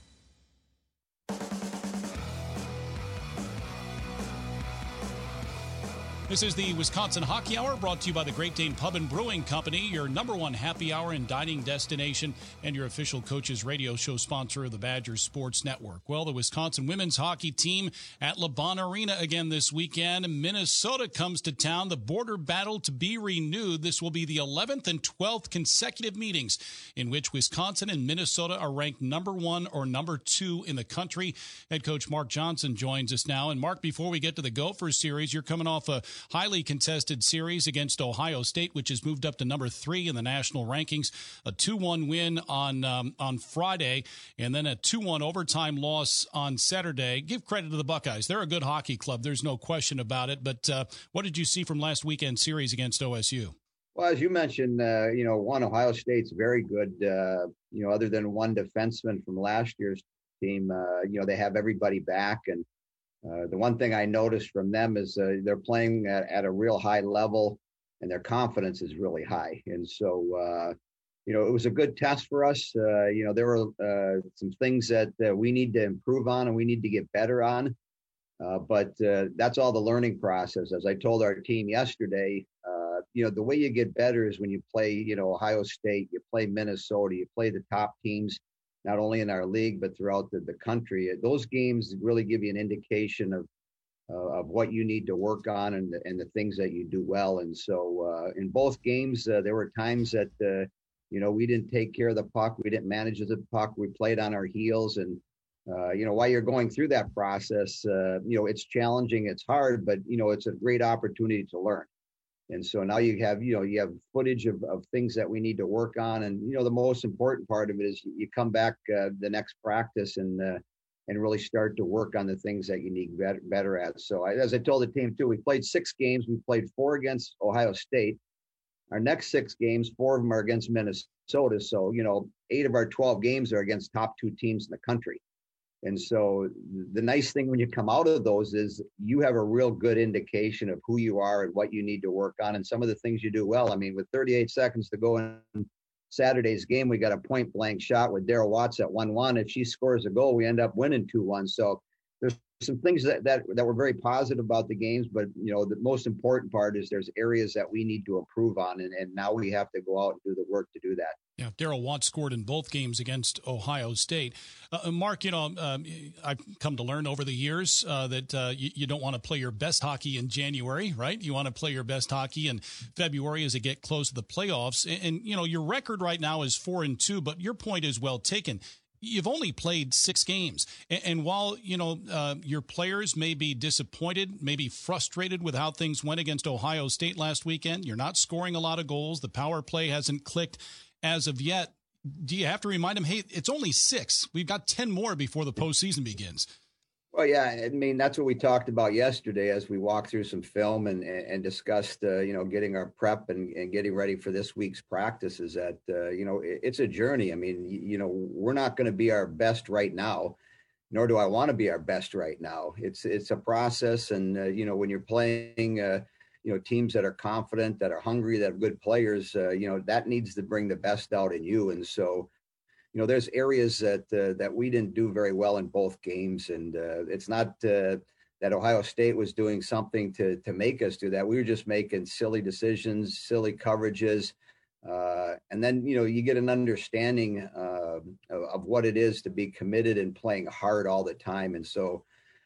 This is the Wisconsin Hockey Hour, brought to you by the Great Dane Pub and Brewing Company, your number one happy hour and dining destination, and your official Coaches Radio Show sponsor of the Badgers Sports Network. Well, the Wisconsin women's hockey team at LeBron Arena again this weekend. Minnesota comes to town. The border battle to be renewed. This will be the eleventh and twelfth consecutive meetings in which Wisconsin and Minnesota are ranked number one or number two in the country. Head coach Mark Johnson joins us now. And Mark, before we get to the Gophers series, you're coming off a highly contested series against Ohio State, which has moved up to number three in the national rankings. A two one win on um, on Friday, and then a two one overtime loss on Saturday. Give credit to the Buckeyes. They're a good hockey club. There's no question about it. But uh, what did you see from last weekend's series against O S U? Well, as you mentioned, uh, you know, one, Ohio State's very good. Uh, you know, other than one defenseman from last year's team, uh, you know, they have everybody back. And Uh, the one thing I noticed from them is uh, they're playing at, at a real high level, and their confidence is really high. And so, uh, you know, it was a good test for us. Uh, you know, there were uh, some things that uh, we need to improve on and we need to get better on. Uh, but uh, that's all the learning process. As I told our team yesterday, uh, you know, the way you get better is when you play, you know, Ohio State, you play Minnesota, you play the top teams, not only in our league, but throughout the, the country. Those games really give you an indication of uh, of what you need to work on and the, and the things that you do well. And so uh, in both games, uh, there were times that, uh, you know, we didn't take care of the puck. We didn't manage the puck. We played on our heels. And, uh, you know, while you're going through that process, uh, you know, it's challenging, it's hard, but, you know, it's a great opportunity to learn. And so now you have, you know, you have footage of, of things that we need to work on. And, you know, the most important part of it is you come back uh, the next practice and uh, and really start to work on the things that you need better, better at. So I, as I told the team too, we played six games. We played four against Ohio State. Our next six games, four of them are against Minnesota. So, you know, eight of our twelve games are against top two teams in the country. And so the nice thing when you come out of those is you have a real good indication of who you are and what you need to work on and some of the things you do well. I mean, with thirty-eight seconds to go in Saturday's game, we got a point blank shot with Daryl Watts at one one. If she scores a goal, we end up winning two one. So there's some things that, that, that were very positive about the games, but, you know, the most important part is there's areas that we need to improve on. And, and now we have to go out and do the work to do that. Yeah, Daryl Watts scored in both games against Ohio State. Uh, Mark, you know, um, I've come to learn over the years uh, that uh, you, you don't want to play your best hockey in January, right? You want to play your best hockey in February as it get close to the playoffs. And, and, you know, your record right now is four and two, but your point is well taken. You've only played six games. And, and while, you know, uh, your players may be disappointed, maybe frustrated with how things went against Ohio State last weekend, you're not scoring a lot of goals. The power play hasn't clicked as of yet. Do you have to remind them, hey, it's only six. We've got ten more before the postseason begins. Well, yeah, I mean, that's what we talked about yesterday as we walked through some film and, and discussed, uh, you know, getting our prep and, and getting ready for this week's practices. That, uh, you know, it, it's a journey. I mean, you, you know, we're not going to be our best right now, nor do I want to be our best right now. It's it's a process. And, uh, you know, when you're playing, uh, you know, teams that are confident, that are hungry, that have good players, uh, you know, that needs to bring the best out in you. And so, you know, there's areas that uh, that we didn't do very well in both games. And uh, it's not uh, that Ohio State was doing something to to make us do that. We were just making silly decisions, silly coverages. Uh, and then, you know, you get an understanding uh, of, of what it is to be committed and playing hard all the time. And so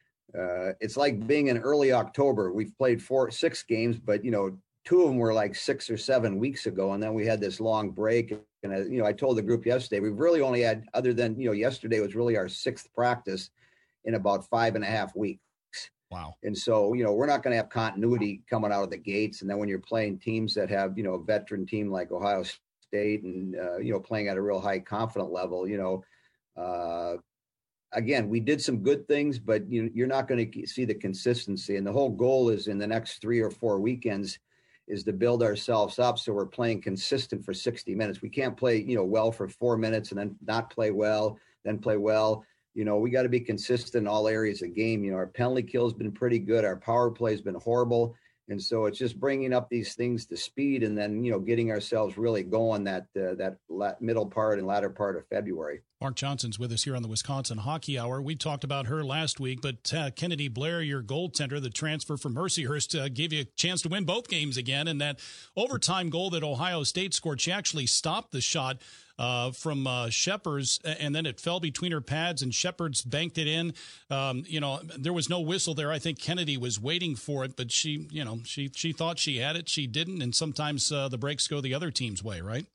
uh, it's like being in early October. We've played four, six games, but, you know, two of them were like six or seven weeks ago. And then we had this long break. And, I, you know, I told the group yesterday, we've really only had, other than, you know, yesterday was really our sixth practice in about five and a half weeks. Wow. And so, you know, we're not going to have continuity coming out of the gates. And then when you're playing teams that have, you know, a veteran team like Ohio State and, uh, you know, playing at a real high confident level, you know, uh, again, we did some good things, but you, you're not going to see the consistency. And the whole goal is in the next three or four weekends is to build ourselves up so we're playing consistent for sixty minutes. We can't play, you know, well for four minutes and then not play well, then play well. You know, we got to be consistent in all areas of the game. You know, our penalty kill has been pretty good. Our power play has been horrible. And so it's just bringing up these things to speed and then, you know, getting ourselves really going that uh, that la- middle part and latter part of February. Mark Johnson's with us here on the Wisconsin Hockey Hour. We talked about her last week, but uh, Kennedy Blair, your goaltender, the transfer from Mercyhurst, uh, gave you a chance to win both games again. And that overtime goal that Ohio State scored, she actually stopped the shot uh, from uh, Shepard's, and then it fell between her pads, and Shepard's banked it in. Um, you know, there was no whistle there. I think Kennedy was waiting for it, but she, you know, she she thought she had it. She didn't, and sometimes uh, the breaks go the other team's way, right?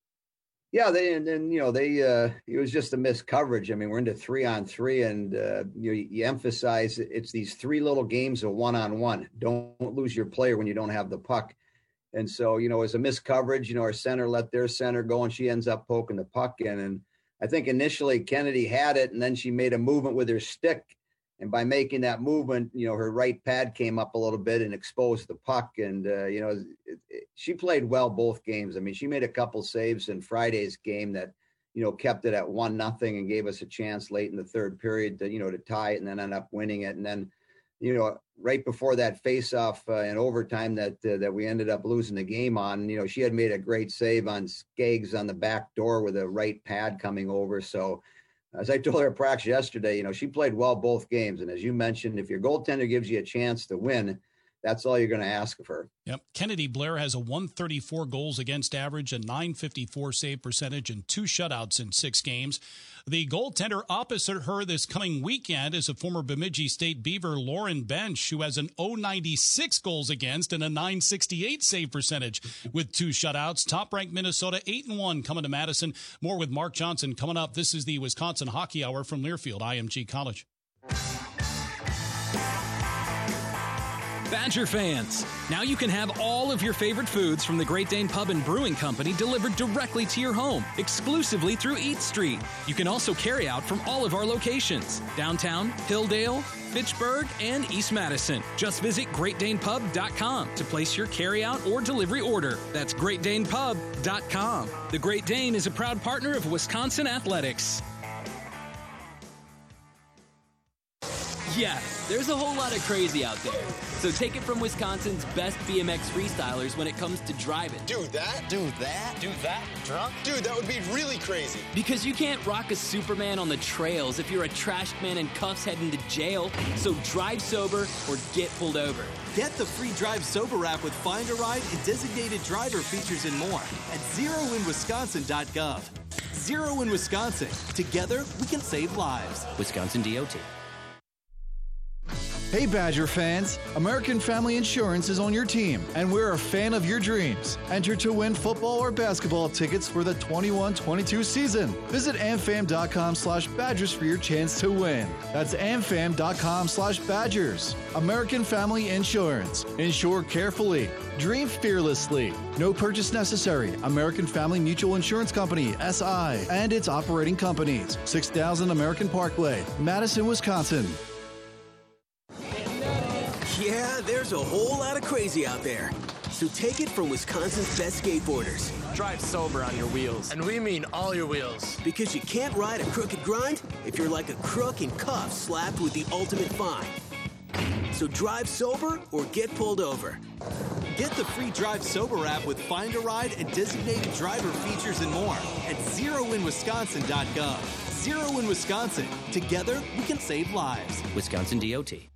Yeah, they and, and you know they uh, it was just a missed coverage. I mean, we're into three on three, and uh, you you emphasize it's these three little games of one on one. Don't lose your player when you don't have the puck. And so, you know, it was a missed coverage. You know, our center let their center go, and she ends up poking the puck in. And I think initially Kennedy had it, and then she made a movement with her stick. And by making that movement, you know, her right pad came up a little bit and exposed the puck. And, uh, you know, it, it, she played well both games. I mean, she made a couple saves in Friday's game that, you know, kept it at one nothing and gave us a chance late in the third period to, you know, to tie it and then end up winning it. And then, you know, right before that face-off uh, in overtime that uh, that we ended up losing the game on, you know, she had made a great save on Skaggs on the back door with a right pad coming over. So, as I told her at practice yesterday, you know, she played well both games. And as you mentioned, if your goaltender gives you a chance to win, that's all you're going to ask of her. Yep. Kennedy Blair has a one thirty-four goals against average, a nine fifty-four save percentage, and two shutouts in six games. The goaltender opposite her this coming weekend is a former Bemidji State Beaver, Lauren Bench, who has an oh ninety-six goals against and a nine sixty-eight save percentage with two shutouts. Top-ranked Minnesota, eight and one coming to Madison. More with Mark Johnson coming up. This is the Wisconsin Hockey Hour from Learfield I M G College. Badger fans, now you can have all of your favorite foods from the Great Dane Pub and Brewing Company delivered directly to your home, exclusively through Eat Street. You can also carry out from all of our locations, downtown, Hilldale, Fitchburg, and East Madison. Just visit great dane pub dot com to place your carryout or delivery order. That's great dane pub dot com. The Great Dane is a proud partner of Wisconsin Athletics. Yeah, there's a whole lot of crazy out there. So take it from Wisconsin's best B M X freestylers when it comes to driving. Do that? Do that? Do that? Drunk? Dude, that would be really crazy. Because you can't rock a Superman on the trails if you're a trashed man in cuffs heading to jail. So drive sober or get pulled over. Get the free Drive Sober app with Find a Ride and designated driver features and more at zero in wisconsin dot gov. Zero in Wisconsin. Together, we can save lives. Wisconsin D O T. Hey Badger fans, American Family Insurance is on your team, and we're a fan of your dreams. Enter to win football or basketball tickets for the twenty-one twenty-two season. Visit amfam dot com slash badgers for your chance to win. That's amfam dot com slash badgers. American Family Insurance. Insure carefully. Dream fearlessly. No purchase necessary. American Family Mutual Insurance Company, S I, and its operating companies. six thousand American Parkway, Madison, Wisconsin. Yeah, there's a whole lot of crazy out there. So take it from Wisconsin's best skateboarders. Drive sober on your wheels. And we mean all your wheels. Because you can't ride a crooked grind if you're like a crook in cuffs slapped with the ultimate fine. So drive sober or get pulled over. Get the free Drive Sober app with Find a Ride and designated driver features and more at zero in wisconsin dot gov. Zero in Wisconsin. Together, we can save lives. Wisconsin D O T.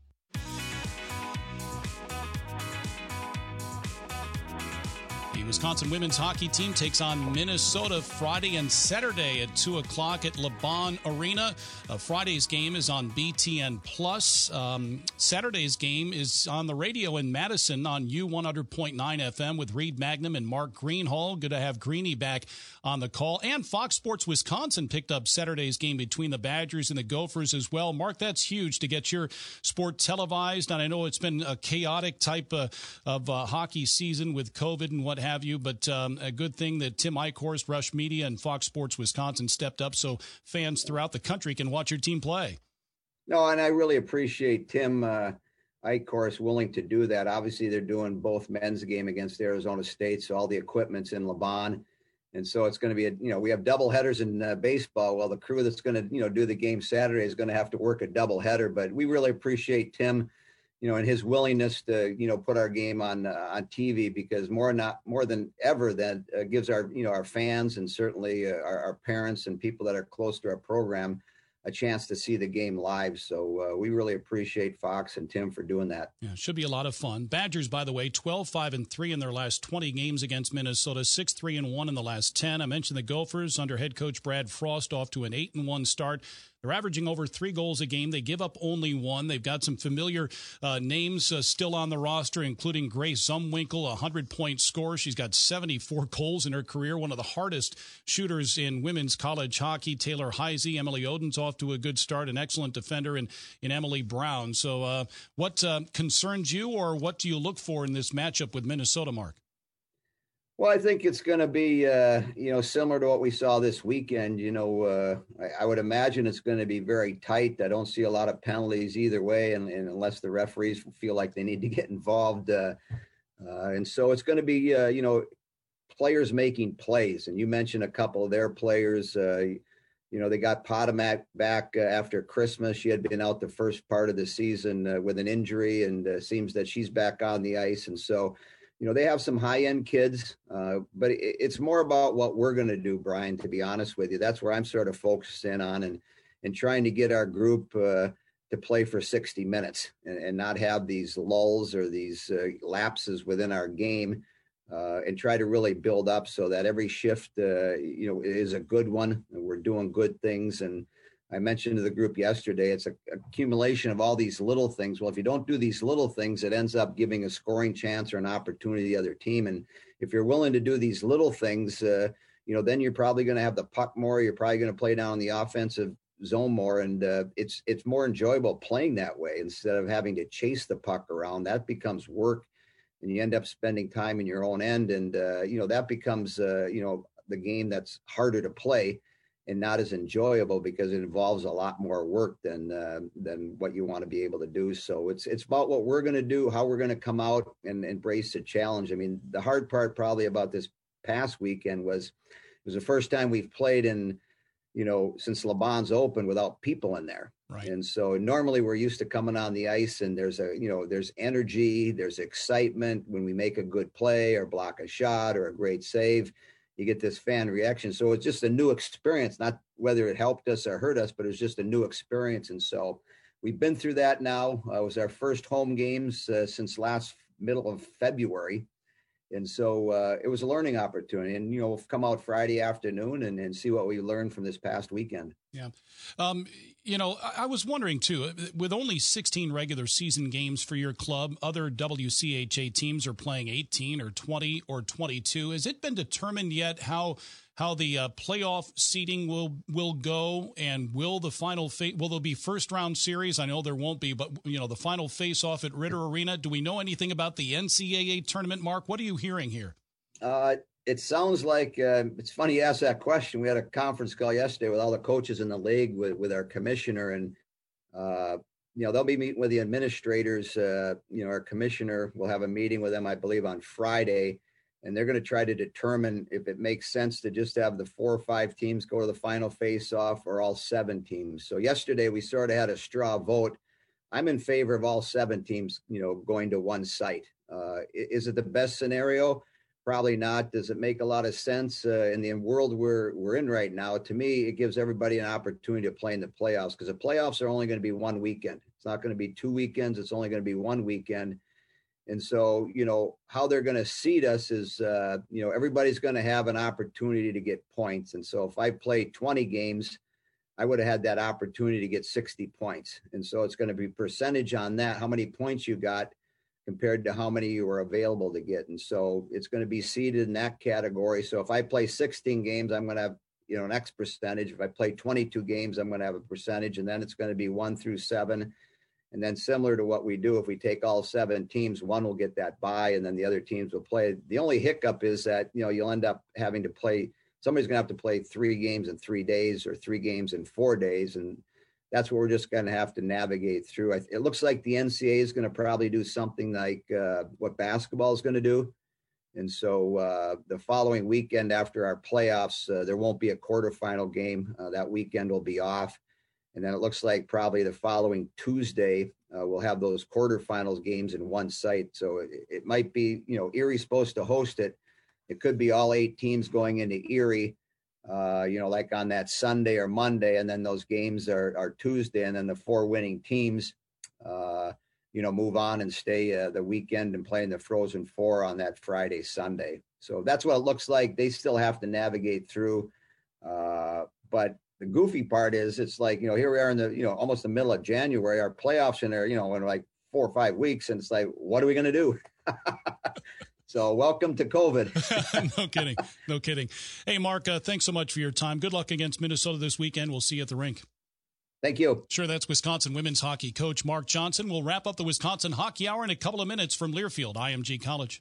The Wisconsin women's hockey team takes on Minnesota Friday and Saturday at two o'clock at LeBron Arena. Uh, Friday's game is on B T N Plus. Um, Saturday's game is on the radio in Madison on U one hundred point nine F M with Reed Magnum and Mark Greenhall. Good to have Greeny back on the call. And Fox Sports Wisconsin picked up Saturday's game between the Badgers and the Gophers as well. Mark, that's huge to get your sport televised. And I know it's been a chaotic type uh, of uh, hockey season with COVID and what have have you, but um, a good thing that Tim Eichhorst, Rush Media, and Fox Sports Wisconsin stepped up so fans throughout the country can watch your team play. No, and I really appreciate Tim uh, Eichhorst willing to do that. Obviously, they're doing both men's game against Arizona State, so all the equipment's in Laban. And so it's going to be, a, you know, we have double headers in uh, baseball. Well, the crew that's going to, you know, do the game Saturday is going to have to work a double header. But we really appreciate Tim, you know, and his willingness to, you know, put our game on uh, on T V, because more not more than ever that uh, gives our, you know, our fans and certainly uh, our, our parents and people that are close to our program a chance to see the game live. So uh, we really appreciate Fox and Tim for doing that. Yeah, should be a lot of fun. Badgers, by the way, twelve five and three in their last twenty games against Minnesota, six three and one in the last ten. I mentioned the Gophers under head coach Brad Frost off to an eight and one start. They're averaging over three goals a game. They give up only one. They've got some familiar uh, names uh, still on the roster, including Grace Zumwinkle, a hundred-point scorer. She's got seventy-four goals in her career, one of the hardest shooters in women's college hockey. Taylor Heisey, Emily Oden's off to a good start, an excellent defender in, in Emily Brown. So uh, what uh, concerns you, or what do you look for in this matchup with Minnesota, Mark? Well, I think it's going to be, uh, you know, similar to what we saw this weekend. You know, uh, I, I would imagine it's going to be very tight. I don't see a lot of penalties either way, and, and unless the referees feel like they need to get involved. Uh, uh, and so it's going to be, uh, you know, players making plays. And you mentioned a couple of their players. Uh, you know, they got Potomac back uh, after Christmas. She had been out the first part of the season uh, with an injury, and uh, seems that she's back on the ice. And so, you know, they have some high-end kids, uh, but it, it's more about what we're going to do, Brian, to be honest with you. That's where I'm sort of focused in on, and and trying to get our group uh, to play for sixty minutes and, and not have these lulls or these uh, lapses within our game, uh, and try to really build up so that every shift, uh, you know, is a good one, and we're doing good things. And I mentioned to the group yesterday, it's an accumulation of all these little things. Well, if you don't do these little things, it ends up giving a scoring chance or an opportunity to the other team. And if you're willing to do these little things, uh, you know, then you're probably going to have the puck more. You're probably going to play down the offensive zone more. And uh, it's it's more enjoyable playing that way instead of having to chase the puck around. That becomes work, and you end up spending time in your own end. And, uh, you know, that becomes, uh, you know, the game that's harder to play and not as enjoyable because it involves a lot more work than uh, than what you want to be able to do. So it's it's about what we're going to do, how we're going to come out and embrace the challenge. I mean, the hard part probably about this past weekend was it was the first time we've played in, you know, since Laban's open without people in there. Right. And so normally we're used to coming on the ice and there's a, you know, there's energy, there's excitement when we make a good play or block a shot or a great save. You get this fan reaction. So it's just a new experience, not whether it helped us or hurt us, but it's just a new experience. And so we've been through that now. Uh, it was our first home games uh, since last middle of February. And so uh, it was a learning opportunity. And, you know, we'll come out Friday afternoon and, and see what we learned from this past weekend. Yeah. Um, you know, I, I was wondering, too, with only sixteen regular season games for your club, other W C H A teams are playing eighteen or twenty or twenty-two. Has it been determined yet how how the uh, playoff seeding will will go, and will the final fa- will there be first round series? I know there won't be, but you know, the final face off at Ritter Arena. Do we know anything about the N C double A tournament, Mark? What are you hearing here? Uh, it sounds like uh, it's funny you asked that question. We had a conference call yesterday with all the coaches in the league with, with our commissioner, and uh, you know, they'll be meeting with the administrators. Uh, you know, our commissioner will have a meeting with them, I believe, on Friday. And they're going to try to determine if it makes sense to just have the four or five teams go to the final face-off or all seven teams. So yesterday we sort of had a straw vote. I'm in favor of all seven teams, you know, going to one site. Uh, is it the best scenario? Probably not. Does it make a lot of sense uh, in the world we're we're in right now? To me, it gives everybody an opportunity to play in the playoffs, because the playoffs are only going to be one weekend. It's not going to be two weekends. It's only going to be one weekend. And so, you know, how they're going to seed us is, uh, you know, everybody's going to have an opportunity to get points. And so if I play twenty games, I would have had that opportunity to get sixty points. And so it's going to be percentage on that, how many points you got compared to how many you were available to get. And so it's going to be seeded in that category. So if I play sixteen games, I'm going to have, you know, an X percentage. If I play twenty-two games, I'm going to have a percentage, and then it's going to be one through seven. And then similar to what we do, if we take all seven teams, one will get that bye and then the other teams will play. The only hiccup is that, you know, you'll end up having to play, somebody's going to have to play three games in three days or three games in four days. And that's what we're just going to have to navigate through. It looks like the N C A A is going to probably do something like uh, what basketball is going to do. And so uh, the following weekend after our playoffs, uh, there won't be a quarterfinal game. Uh, that weekend will be off. And then it looks like probably the following Tuesday, uh, we'll have those quarterfinals games in one site. So it, it might be, you know, Erie's supposed to host it. It could be all eight teams going into Erie, uh, you know, like on that Sunday or Monday. And then those games are, are Tuesday. And then the four winning teams, uh, you know, move on and stay uh, the weekend and play in the Frozen Four on that Friday, Sunday. So that's what it looks like. They still have to navigate through. Uh, but the goofy part is it's like, you know, here we are in the, you know, almost the middle of January, our playoffs in there, you know, in like four or five weeks. And it's like, what are we going to do? So welcome to COVID. No kidding. No kidding. Hey, Mark, uh, thanks so much for your time. Good luck against Minnesota this weekend. We'll see you at the rink. Thank you. Sure, that's Wisconsin women's hockey coach Mark Johnson. We'll wrap up the Wisconsin Hockey Hour in a couple of minutes from Learfield, I M G College.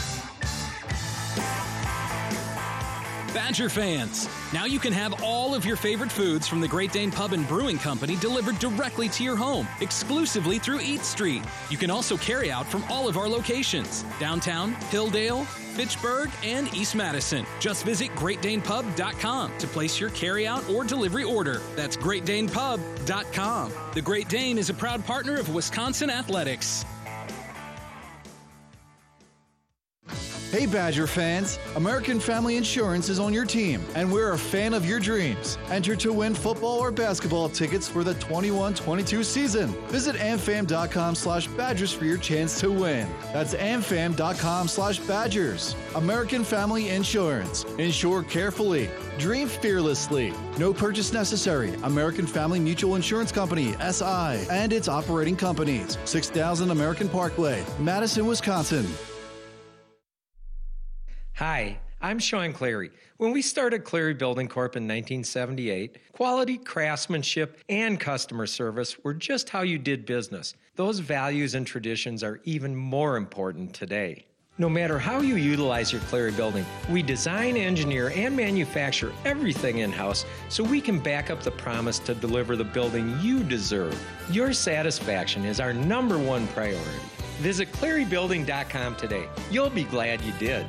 Badger fans, now you can have all of your favorite foods from the Great Dane Pub and Brewing Company delivered directly to your home, exclusively through Eat Street. You can also carry out from all of our locations, downtown, Hilldale, Fitchburg, and East Madison. Just visit great dane pub dot com to place your carry-out or delivery order. That's great dane pub dot com. The Great Dane is a proud partner of Wisconsin Athletics. Hey Badger fans, American Family Insurance is on your team, and we're a fan of your dreams. Enter to win football or basketball tickets for the twenty-one twenty-two season. Visit amfam dot com slash badgers for your chance to win. That's amfam dot com slash badgers. American Family Insurance. Insure carefully. Dream fearlessly. No purchase necessary. American Family Mutual Insurance Company, S I, and its operating companies. six thousand American Parkway, Madison, Wisconsin. Hi, I'm Sean Clary. When we started Clary Building Corp in nineteen seventy-eight, quality, craftsmanship, and customer service were just how you did business. Those values and traditions are even more important today. No matter how you utilize your Clary building, we design, engineer, and manufacture everything in-house so we can back up the promise to deliver the building you deserve. Your satisfaction is our number one priority. Visit clary building dot com today. You'll be glad you did.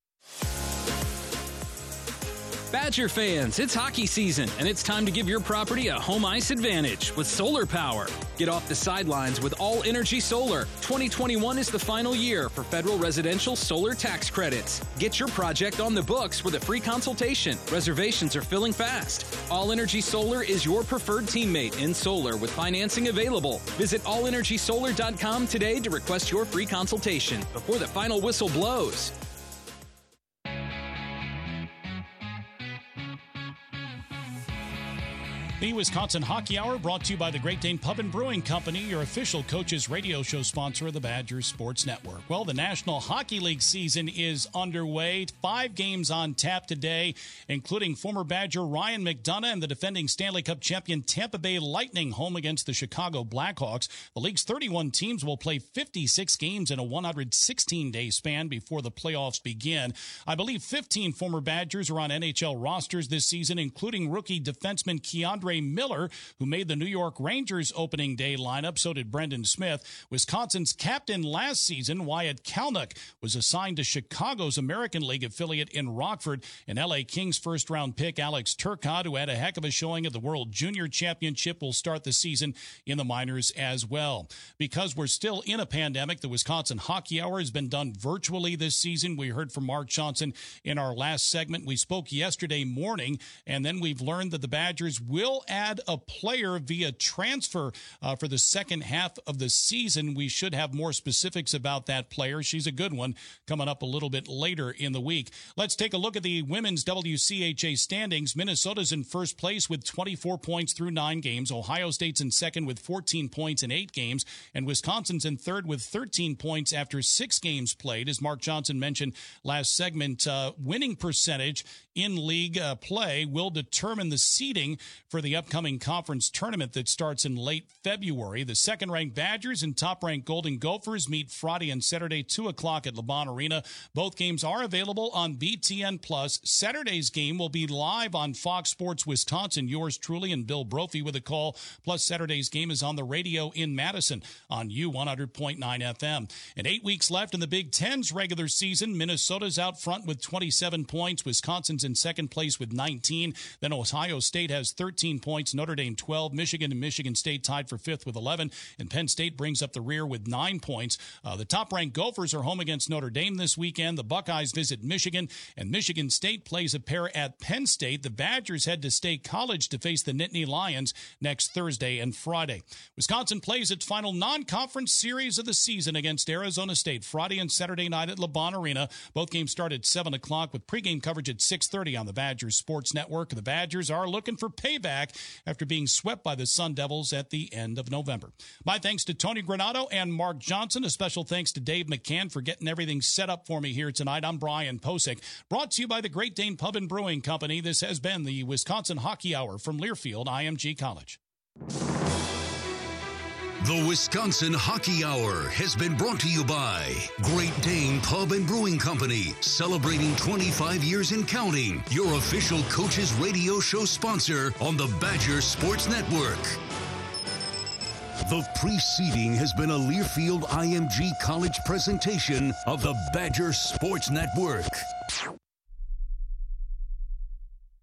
Badger fans, it's hockey season, and it's time to give your property a home ice advantage with solar power. Get off the sidelines with All Energy Solar. twenty twenty-one is the final year for federal residential solar tax credits. Get your project on the books with a free consultation. Reservations are filling fast. All Energy Solar is your preferred teammate in solar with financing available. Visit all energy solar dot com today to request your free consultation before the final whistle blows. The Wisconsin Hockey Hour brought to you by the Great Dane Pub and Brewing Company, your official coaches radio show sponsor of the Badgers Sports Network. Well, the National Hockey League season is underway. Five games on tap today, including former Badger Ryan McDonough and the defending Stanley Cup champion Tampa Bay Lightning home against the Chicago Blackhawks. The league's thirty-one teams will play fifty-six games in a one hundred sixteen day span before the playoffs begin. I believe fifteen former Badgers are on N H L rosters this season, including rookie defenseman Keandre Miller, who made the New York Rangers opening day lineup. So did Brendan Smith. Wisconsin's captain last season, Wyatt Kalynuk, was assigned to Chicago's American League affiliate in Rockford. And L A Kings first-round pick Alex Turcotte, who had a heck of a showing at the World Junior Championship, will start the season in the minors as well. Because we're still in a pandemic, the Wisconsin Hockey Hour has been done virtually this season. We heard from Mark Johnson in our last segment. We spoke yesterday morning, and then we've learned that the Badgers will add a player via transfer uh, for the second half of the season. We should have more specifics about that player. She's a good one coming up a little bit later in the week. Let's take a look at the women's W C H A standings. Minnesota's in first place with twenty-four points through nine games. Ohio State's in second with fourteen points in eight games. And Wisconsin's in third with thirteen points after six games played. As Mark Johnson mentioned last segment, uh, winning percentage in league uh, play will determine the seeding for the the upcoming conference tournament that starts in late February. The second-ranked Badgers and top-ranked Golden Gophers meet Friday and Saturday, two o'clock at LeBron Arena. Both games are available on B T N Plus. Saturday's game will be live on Fox Sports Wisconsin. Yours truly and Bill Brophy with a call. Plus, Saturday's game is on the radio in Madison on U one hundred point nine F M. And eight weeks left in the Big Ten's regular season. Minnesota's out front with twenty-seven points. Wisconsin's in second place with nineteen. Then Ohio State has thirteen points. Notre Dame twelve. Michigan and Michigan State tied for fifth with eleven. And Penn State brings up the rear with nine points. Uh, the top-ranked Gophers are home against Notre Dame this weekend. The Buckeyes visit Michigan. And Michigan State plays a pair at Penn State. The Badgers head to State College to face the Nittany Lions next Thursday and Friday. Wisconsin plays its final non-conference series of the season against Arizona State Friday and Saturday night at LeBron Arena. Both games start at seven o'clock with pregame coverage at six thirty on the Badgers Sports Network. The Badgers are looking for payback after being swept by the Sun Devils at the end of November. My thanks to Tony Granato and Mark Johnson. A special thanks to Dave McCann for getting everything set up for me here tonight. I'm Brian Posick, brought to you by the Great Dane Pub and Brewing Company. This has been the Wisconsin Hockey Hour from Learfield I M G College. The Wisconsin Hockey Hour has been brought to you by Great Dane Pub and Brewing Company, celebrating twenty-five years and counting. Your official Coaches radio show sponsor on the Badger Sports Network. The preceding has been a Learfield I M G College presentation of the Badger Sports Network.